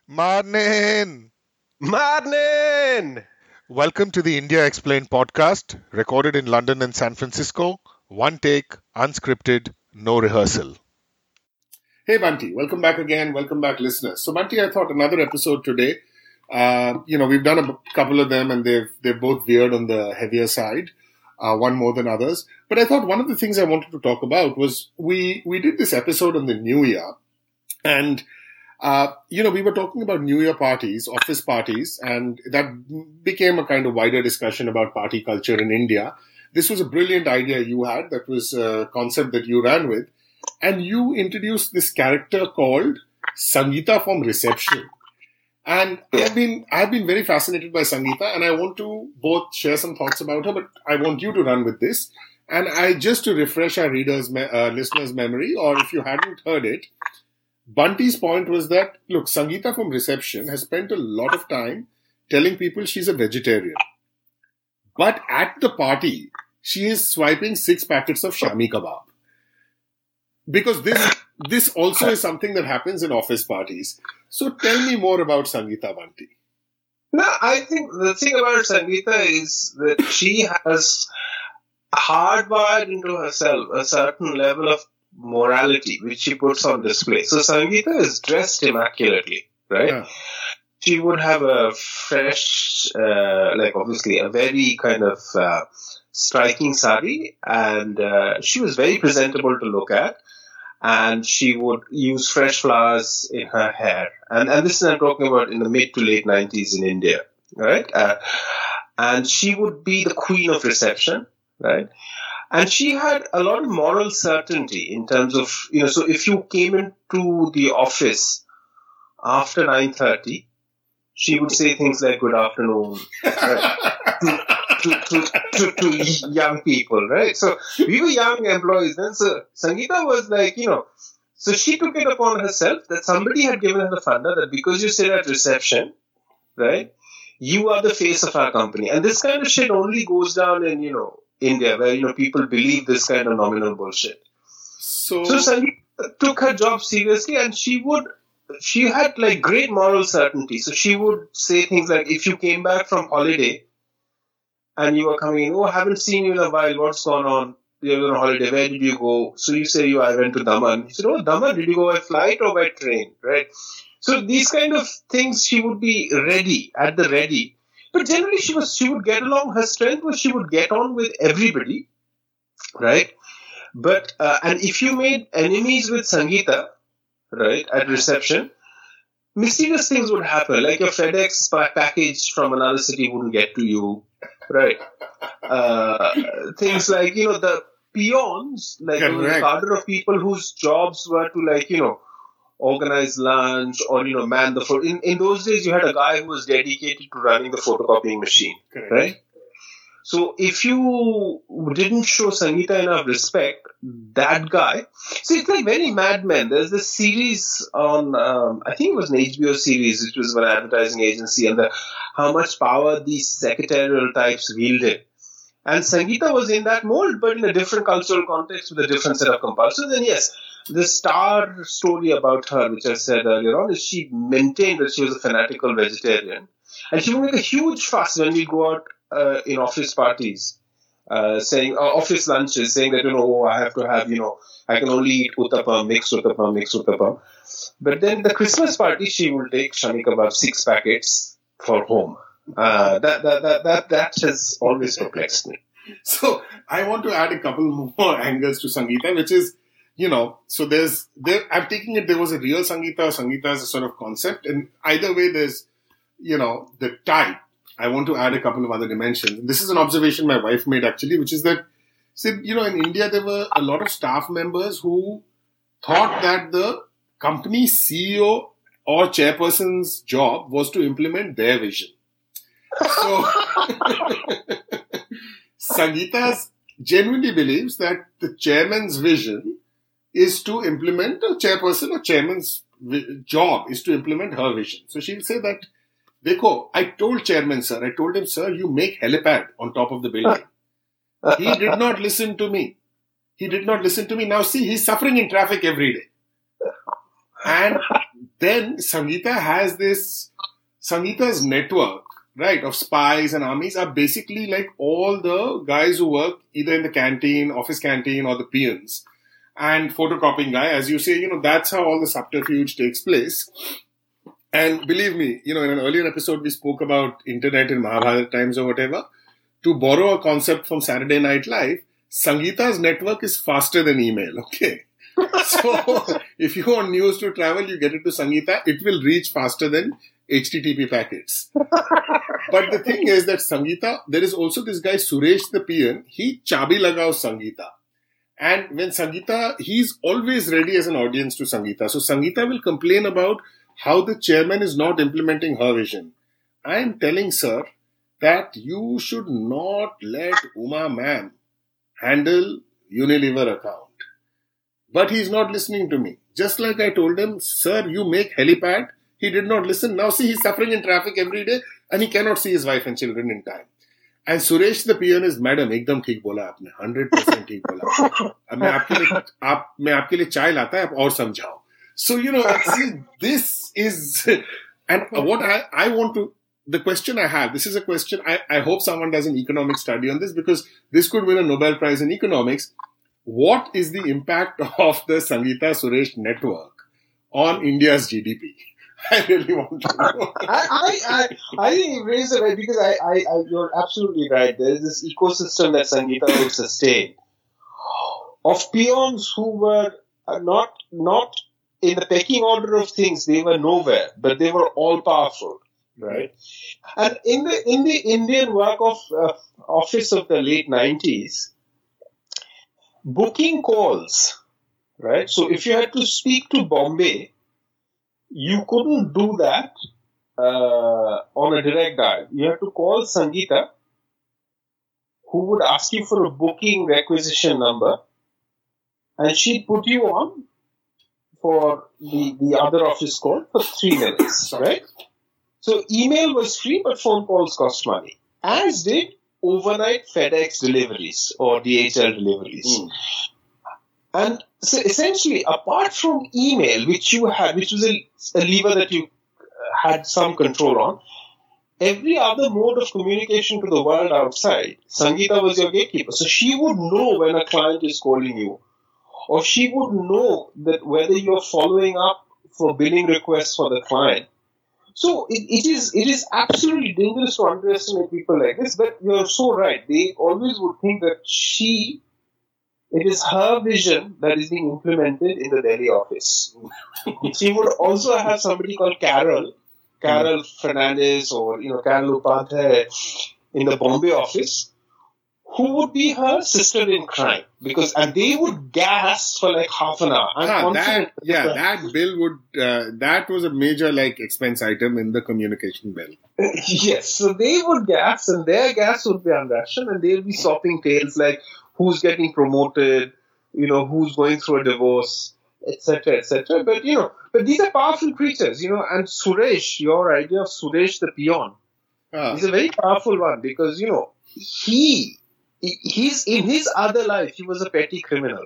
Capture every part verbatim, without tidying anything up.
Morning! Morning! Welcome to the India Explained podcast, recorded in London and San Francisco. One take, unscripted, no rehearsal. Hey Bunty, welcome back again. Welcome back, listeners. So Bunty, I thought another episode today. Uh, you know, we've done a couple of them, and they've they've both veered on the heavier side, uh, one more than others. But I thought one of the things I wanted to talk about was we we did this episode on the New Year, and uh, you know, we were talking about New Year parties, office parties, and that became a kind of wider discussion about party culture in India. This was a brilliant idea you had. That was a concept that you ran with. And you introduced this character called Sangeeta from Reception. And I've been I've been very fascinated by Sangeeta, and I want to both share some thoughts about her, but I want you to run with this. And I just to refresh our readers, uh, listeners' memory, or if you hadn't heard it, Bunty's point was that, look, Sangeeta from Reception has spent a lot of time telling people she's a vegetarian. But at the party, she is swiping six packets of Shami Kebab. Because this this also is something that happens in office parties. So tell me more about Sangeeta, Bunty. No, I think the thing about Sangeeta is that she has hardwired into herself a certain level of morality, which she puts on display. So Sangeeta is dressed immaculately, right? Yeah. She would have a fresh, uh, like obviously a very kind of uh, striking sari, and uh, she was very presentable to look at. And she would use fresh flowers in her hair. And, and this is I'm talking about in the mid to late nineties in India, right? Uh, and she would be the queen of reception, right? And she had a lot of moral certainty in terms of, you know, so if you came into the office after nine thirty, she would say things like, good afternoon, right? To, to, to, to young people, right? So we were young employees then. So Sangeeta was like, you know, so she took it upon herself that somebody had given her the funda that because you sit at reception, right, you are the face of our company. And this kind of shit only goes down in, you know, India, where, you know, people believe this kind of nominal bullshit. So, so Sangeeta took her job seriously, and she would, she had like great moral certainty. So she would say things like, if you came back from holiday, and you were coming in, oh, I haven't seen you in a while. What's going on? You're on holiday. Where did you go? So you say, you, I went to Daman. He said, oh, Daman, did you go by flight or by train? Right? So these kind of things, she would be ready, at the ready. But generally, she was, she would get along. Her strength was she would get on with everybody. Right? But, uh, and if you made enemies with Sangeeta, right, at reception, mysterious things would happen. Like your FedEx package from another city wouldn't get to you. Right. Uh, things like, you know, the peons, like the cadre of people whose jobs were to, like, you know, organize lunch or, you know, man the photo. In, in those days, you had a guy who was dedicated to running the photocopying machine. Correct. Right? So if you didn't show Sangeeta enough respect, that guy. So it's like very Mad Men. There's this series on, um, I think it was an H B O series, which was an advertising agency, and the, how much power these secretarial types wielded. And Sangeeta was in that mold, but in a different cultural context with a different set of compulsions. And yes, the star story about her, which I said earlier on, is she maintained that she was a fanatical vegetarian. And she would make a huge fuss when we go out uh, in office parties. Uh, saying, uh, office lunches, saying that, you know, oh, I have to have, you know, I can only eat uttapam, mixed uttapam, mixed uttapam. But then the Christmas party, she will take Shami Kebab, six packets for home. Uh, that, that, that, that, that has always perplexed me. So I want to add a couple more angles to Sangeeta, which is, you know, so there's, there, I'm taking it there was a real Sangeeta, or Sangeeta as a sort of concept. And either way, there's, you know, the type. I want to add a couple of other dimensions. This is an observation my wife made actually, which is that, see, you know, in India, there were a lot of staff members who thought that the company C E O or chairperson's job was to implement their vision. So, Sangeeta genuinely believes that the chairman's vision is to implement a chairperson or chairman's job is to implement her vision. So she'll say that, Dekho, I told chairman, sir, I told him, sir, you make helipad on top of the building. He did not listen to me. He did not listen to me. Now see, he's suffering in traffic every day. And then Sangeeta has this, Sangeeta's network, right, of spies and armies are basically like all the guys who work either in the canteen, office canteen, or the peons. And photocopying guy, as you say, you know, that's how all the subterfuge takes place. And believe me, you know, in an earlier episode, we spoke about internet in Mahabharata times or whatever. To borrow a concept from Saturday Night Live, Sangeeta's network is faster than email, okay? So, if you want news to travel, you get it to Sangeeta, it will reach faster than H T T P packets. But the thing is that Sangeeta, there is also this guy Suresh the peon, he chabi lagaos Sangeeta. And when Sangeeta, he's always ready as an audience to Sangeeta. So Sangeeta will complain about how the chairman is not implementing her vision. I am telling sir that you should not let Uma ma'am handle Unilever account. But he's not listening to me. Just like I told him, sir, you make helipad. He did not listen. Now see, he's suffering in traffic every day and he cannot see his wife and children in time. And Suresh the peon is, madam, एकदम ठीक बोला आपने, one hundred percent ठीक बोला. अब मैं आपके लिए, आप, मैं आपके लिए चाय लाता है, आप और समझाओ. So, you know, see, this is, and what I, I want to, the question I have, this is a question, I, I hope someone does an economic study on this because this could win a Nobel Prize in economics. What is the impact of the Sangeeta Suresh network on India's G D P? I really want to know. I, I, I, I think you raised it right because I, I, I, you're absolutely right. There is this ecosystem that Sangeeta will sustain of peons who were not, not in the pecking order of things. They were nowhere, but they were all powerful, right? And in the in the Indian work of uh, office of the late nineties, booking calls, right? So if you had to speak to Bombay, you couldn't do that uh, on a direct dial. You have to call Sangeeta, who would ask you for a booking requisition number, and she'd put you on for the, the other office call for three minutes, right? So email was free, but phone calls cost money, as did overnight FedEx deliveries or D H L deliveries. Mm. And so essentially, apart from email, which you had, which was a, a lever that you had some control on, every other mode of communication to the world outside, Sangeeta was your gatekeeper. So she would know when a client is calling you, or she would know that whether you're following up for billing requests for the client. So it, it is it is absolutely dangerous to underestimate people like this, but you're so right. They always would think that she, it is her vision that is being implemented in the Delhi office. She would also have somebody called Carol, Carol Fernandez or, you know, Carol Upadhyay in the Bombay office, who would be her sister in crime. Because, and they would gas for like half an hour. Ah, that, yeah, that bill would, uh, that was a major like expense item in the communication bill. Yes, so they would gas and their gas would be unrationed and they'll be swapping tales like who's getting promoted, you know, who's going through a divorce, et cetera, et cetera. But, you know, but these are powerful creatures, you know, and Suresh, your idea of Suresh the peon, ah. is a very powerful one because, you know, he, he's in his other life, he was a petty criminal.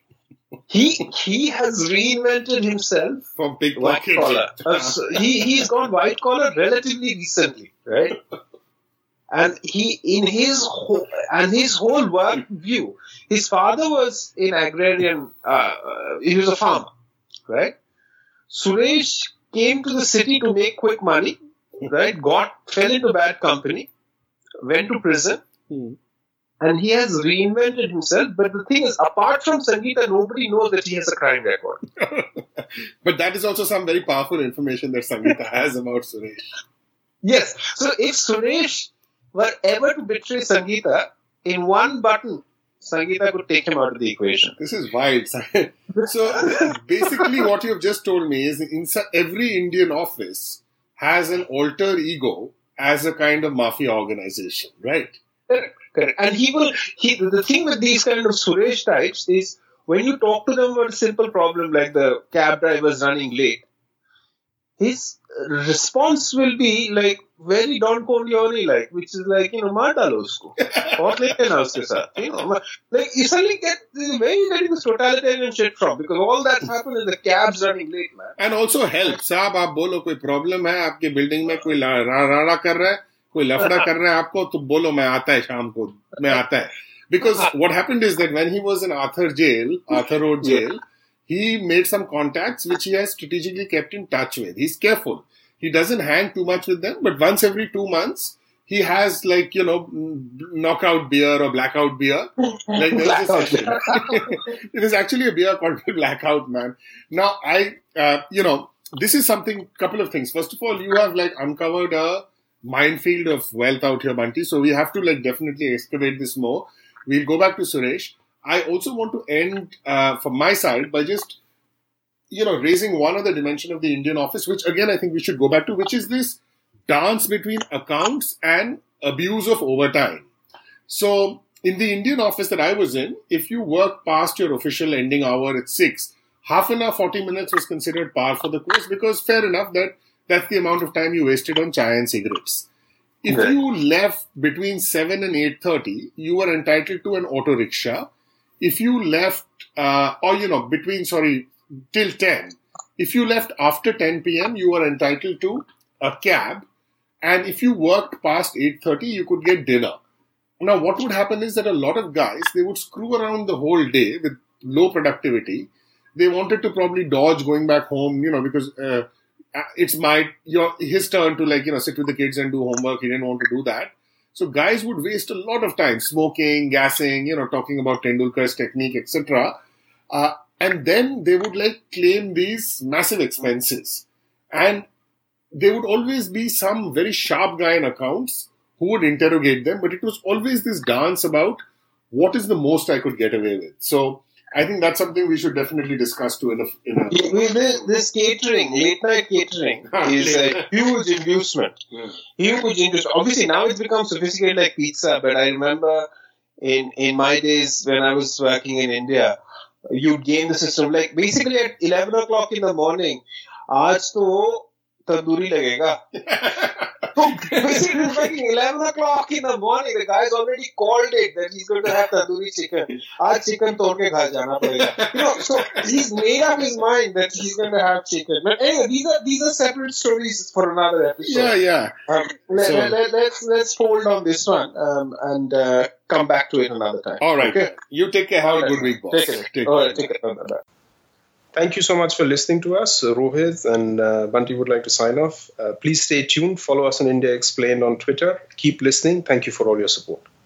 He he has reinvented himself from big white collar. Uh, so he he's gone white collar relatively recently, right? And he in his whole, and his whole work view. His father was in agrarian. Uh, he was a farmer, right? Suresh came to the city to make quick money, right? Got fell into bad company, went to prison. Hmm. And he has reinvented himself. But the thing is, apart from Sangeeta, nobody knows that he has a crime record. But that is also some very powerful information that Sangeeta has about Suresh. Yes. So if Suresh were ever to betray Sangeeta, in one button, Sangeeta could take him out of the equation. This is wild. So basically what you have just told me is in every Indian office has an alter ego as a kind of mafia organization, right? Correct. Correct. And he will, he, the thing with these kind of Suresh types is when you talk to them about a simple problem like the cab driver's running late, his response will be like very Don Corleone like, which is like, you know, maar dalo usko. Aur lete na uske saath. You know, like you suddenly get, where are you getting this totalitarian shit from? Because all that happened in the cabs running late, man. And also help. Saab, aap bolo koi problem hai, aapke building mein koi rara kar raha hai, koi lafda kar raha hai aapko, to bolo main aata hai shaam ko, main aata hai. Because what happened is that when he was in Arthur jail, Arthur Road jail, he made some contacts which he has strategically kept in touch with. He's careful. He doesn't hang too much with them, but once every two months, he has like, you know, knockout beer or blackout beer. Like there is a session. It is actually a beer called Blackout, man. Now, I, uh, you know, this is something, couple of things. First of all, you have like uncovered a minefield of wealth out here, Bunty. So we have to like definitely excavate this more. We'll go back to Suresh. I also want to end uh, from my side by just, you know, raising one other dimension of the Indian office, which again, I think we should go back to, which is this dance between accounts and abuse of overtime. So in the Indian office that I was in, if you work past your official ending hour at six, half an hour, forty minutes was considered par for the course, because fair enough that that's the amount of time you wasted on chai and cigarettes. If Okay. you left between seven and eight thirty, you were entitled to an auto rickshaw. If you left, uh, or you know, between, sorry, till ten, if you left after ten p.m., you were entitled to a cab. And if you worked past eight thirty, you could get dinner. Now, what would happen is that a lot of guys, they would screw around the whole day with low productivity. They wanted to probably dodge going back home, you know, because uh, it's my, your, his turn to like, you know, sit with the kids and do homework. He didn't want to do that. So guys would waste a lot of time smoking, gassing, you know, talking about Tendulkar's technique, et cetera. Uh, and then they would like claim these massive expenses. And there would always be some very sharp guy in accounts who would interrogate them. But it was always this dance about what is the most I could get away with. So I think that's something we should definitely discuss too. In a, in a Yeah, we- this, this catering, late night catering, is a huge inducement. Huge inducement. Obviously, now it's become sophisticated like pizza, but I remember in, in my days when I was working in India, you'd game the system. Like basically at eleven o'clock in the morning, aaj to tandoori lagega. So basically, it's like eleven o'clock in the morning, the guy's already called it that he's going to have tandoori chicken. Aaj chicken tod ke ghar jana padega. You know, so he's made up his mind that he's going to have chicken. But anyway, these are these are separate stories for another episode. yeah, yeah. Um, let, So- let, let, let's let's hold on this one um, and uh, come back to it another time. All right. Okay. You take care. Have All a right. good week, boss. Take it. Take All care. right. Take it. Bye-bye. Thank you so much for listening to us. Uh, Rohit and uh, Bunty would like to sign off. Uh, please stay tuned. Follow us on India Explained on Twitter. Keep listening. Thank you for all your support.